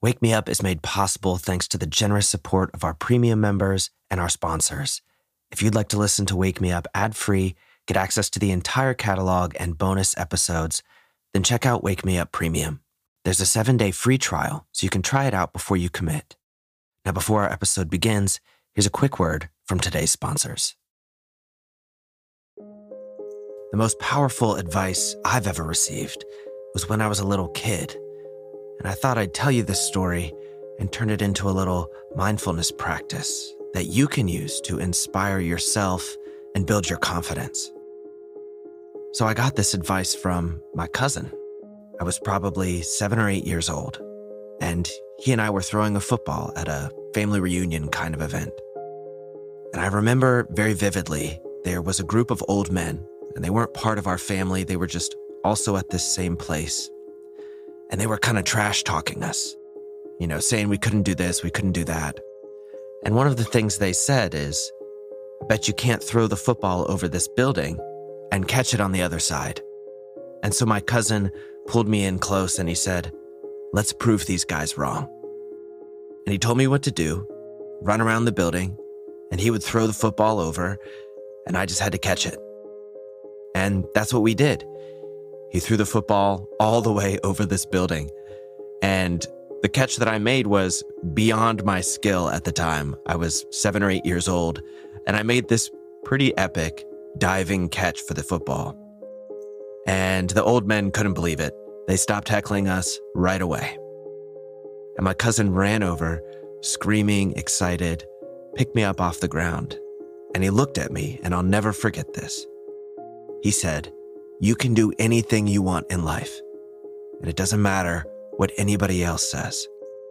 Wake Me Up is made possible thanks to the generous support of our premium members and our sponsors. If you'd like to listen to Wake Me Up ad-free, get access to the entire catalog and bonus episodes, then check out Wake Me Up Premium. There's a 7-day free trial, so you can try it out before you commit. Now, before our episode begins, here's a quick word from today's sponsors. The most powerful advice I've ever received was when I was a little kid. And I thought I'd tell you this story and turn it into a little mindfulness practice that you can use to inspire yourself and build your confidence. So I got this advice from my cousin. I was probably 7 or 8 years old, and he and I were throwing a football at a family reunion kind of event. And I remember very vividly, there was a group of old men, and they weren't part of our family. They were just also at this same place. And they were kind of trash talking us, saying we couldn't do this, we couldn't do that. And one of the things they said is, I bet you can't throw the football over this building and catch it on the other side. And so my cousin pulled me in close and he said, let's prove these guys wrong. And he told me what to do, run around the building, and he would throw the football over, and I just had to catch it. And that's what we did. He threw the football all the way over this building. And the catch that I made was beyond my skill at the time. I was 7 or 8 years old, and I made this pretty epic diving catch for the football. And the old men couldn't believe it. They stopped heckling us right away. And my cousin ran over, screaming, excited, picked me up off the ground. And he looked at me, and I'll never forget this. He said, you can do anything you want in life, and it doesn't matter what anybody else says.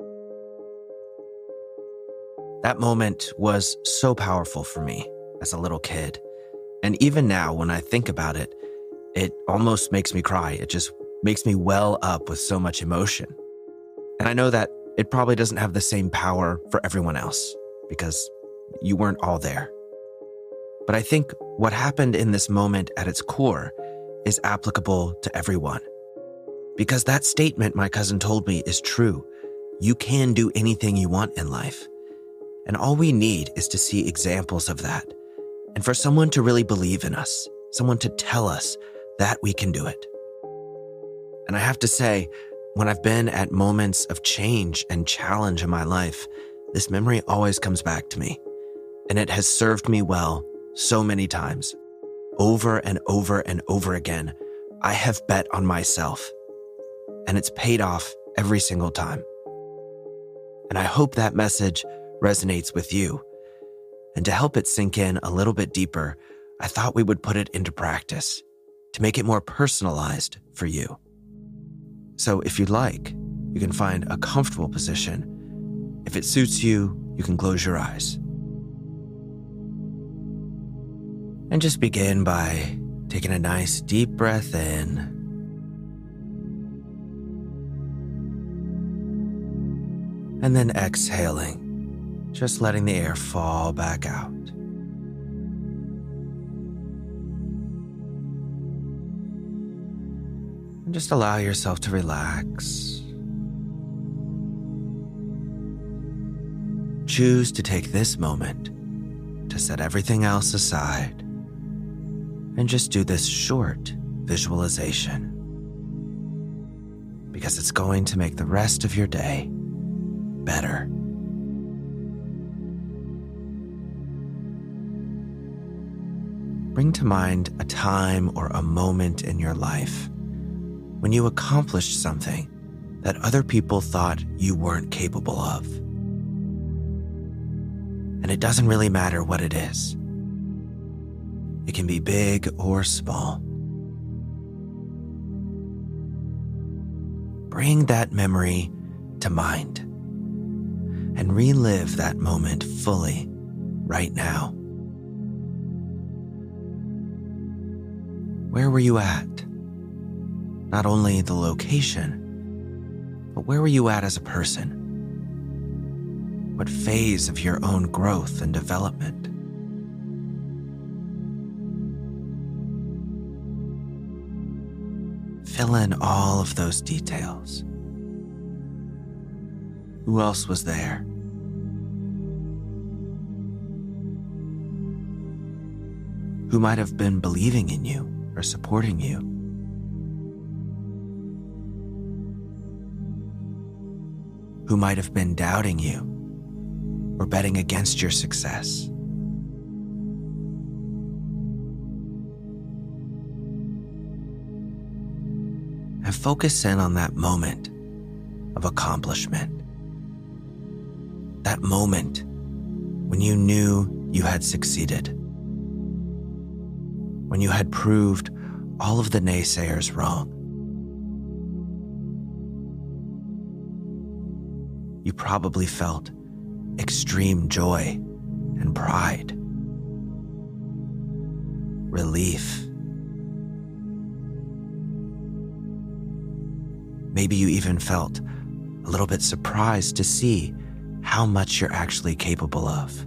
That moment was so powerful for me as a little kid. And even now, when I think about it, it almost makes me cry. It just makes me well up with so much emotion. And I know that it probably doesn't have the same power for everyone else because you weren't all there. But I think what happened in this moment at its core is applicable to everyone. Because that statement my cousin told me is true. You can do anything you want in life. And all we need is to see examples of that. And for someone to really believe in us, someone to tell us that we can do it. And I have to say, when I've been at moments of change and challenge in my life, this memory always comes back to me. And it has served me well so many times. Over and over and over again, I have bet on myself, and it's paid off every single time. And I hope that message resonates with you. And to help it sink in a little bit deeper, I thought we would put it into practice to make it more personalized for you. So if you'd like, you can find a comfortable position. If it suits you, you can close your eyes. And just begin by taking a nice deep breath in. And then exhaling, just letting the air fall back out. And just allow yourself to relax. Choose to take this moment to set everything else aside. And just do this short visualization because it's going to make the rest of your day better. Bring to mind a time or a moment in your life when you accomplished something that other people thought you weren't capable of. And it doesn't really matter what it is. It can be big or small. Bring that memory to mind and relive that moment fully right now. Where were you at? Not only the location, but where were you at as a person? What phase of your own growth and development? Fill in all of those details. Who else was there? Who might have been believing in you or supporting you? Who might have been doubting you or betting against your success? And focus in on that moment of accomplishment. That moment when you knew you had succeeded. When you had proved all of the naysayers wrong. You probably felt extreme joy and pride, relief. Maybe you even felt a little bit surprised to see how much you're actually capable of.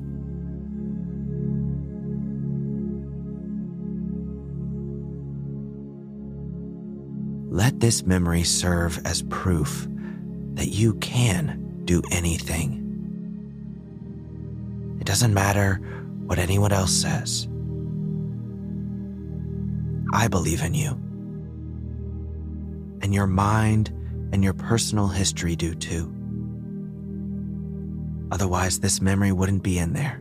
Let this memory serve as proof that you can do anything. It doesn't matter what anyone else says. I believe in you. And your mind and your personal history do too. Otherwise, this memory wouldn't be in there.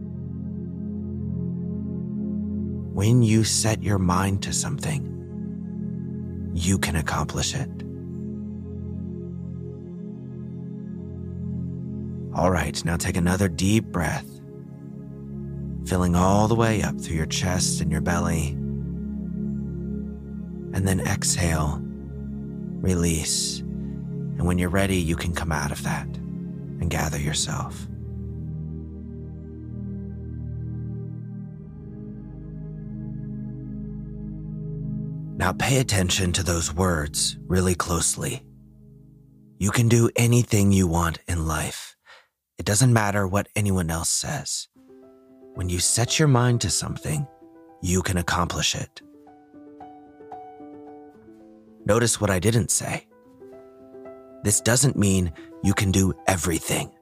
When you set your mind to something, you can accomplish it. All right, now take another deep breath, filling all the way up through your chest and your belly. And then exhale, release. And when you're ready, you can come out of that and gather yourself. Now pay attention to those words really closely. You can do anything you want in life. It doesn't matter what anyone else says. When you set your mind to something, you can accomplish it. Notice what I didn't say. This doesn't mean you can do everything.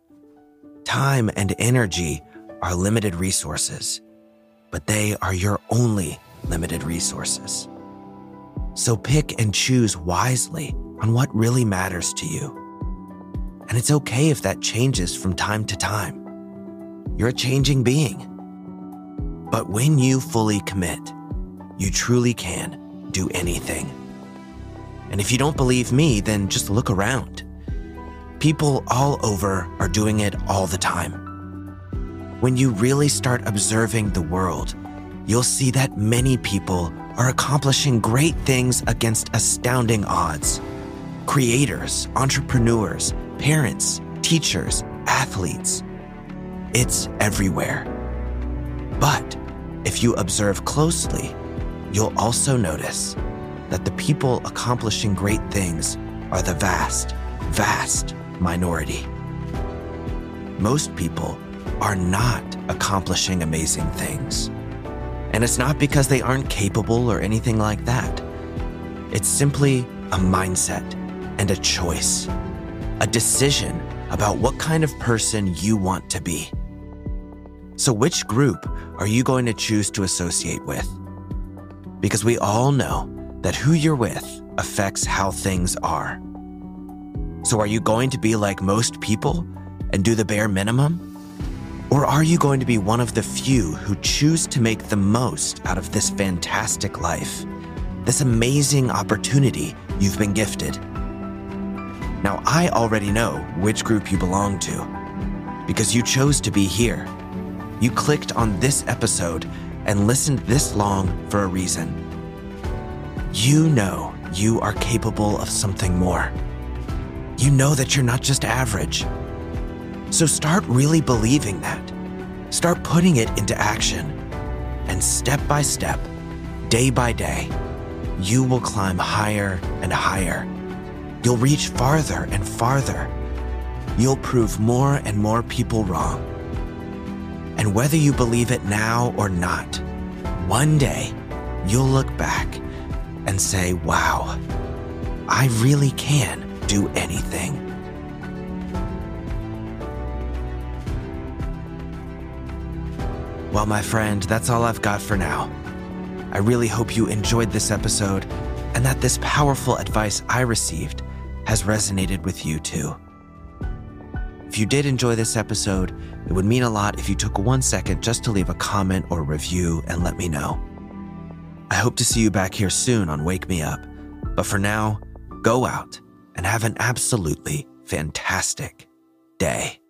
Time and energy are limited resources, but they are your only limited resources. So pick and choose wisely on what really matters to you. And it's okay if that changes from time to time. You're a changing being. But when you fully commit, you truly can do anything. And if you don't believe me, then just look around. People all over are doing it all the time. When you really start observing the world, you'll see that many people are accomplishing great things against astounding odds. Creators, entrepreneurs, parents, teachers, athletes. It's everywhere. But if you observe closely, you'll also notice that the people accomplishing great things are the vast, vast minority. Most people are not accomplishing amazing things. And it's not because they aren't capable or anything like that. It's simply a mindset and a choice, a decision about what kind of person you want to be. So which group are you going to choose to associate with? Because we all know that who you're with affects how things are. So are you going to be like most people and do the bare minimum? Or are you going to be one of the few who choose to make the most out of this fantastic life, this amazing opportunity you've been gifted? Now, I already know which group you belong to because you chose to be here. You clicked on this episode and listened this long for a reason. You know you are capable of something more. You know that you're not just average. So start really believing that. Start putting it into action. And step by step, day by day, you will climb higher and higher. You'll reach farther and farther. You'll prove more and more people wrong. And whether you believe it now or not, one day you'll look back and say, wow, I really can do anything. Well, my friend, that's all I've got for now. I really hope you enjoyed this episode and that this powerful advice I received has resonated with you too. If you did enjoy this episode, it would mean a lot if you took 1 second just to leave a comment or review and let me know. I hope to see you back here soon on Wake Me Up. But for now, go out and have an absolutely fantastic day.